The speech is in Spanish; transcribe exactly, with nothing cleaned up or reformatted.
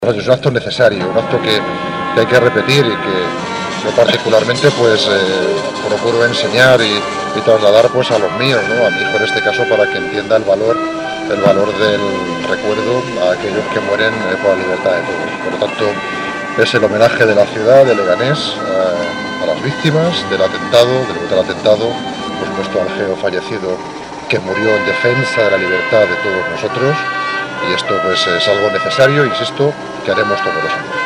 Es un acto necesario, un acto que, que hay que repetir y que yo particularmente pues eh, procuro enseñar y, y trasladar pues a los míos, ¿no? A mi hijo en este caso, para que entienda el valor, el valor del recuerdo a aquellos que mueren eh, por la libertad de todos. Por lo tanto, es el homenaje de la ciudad de Leganés eh, a las víctimas del atentado, del brutal atentado, por supuesto al geo fallecido que murió en defensa de la libertad de todos nosotros. Y esto pues es algo necesario, insisto, que haremos todos los años.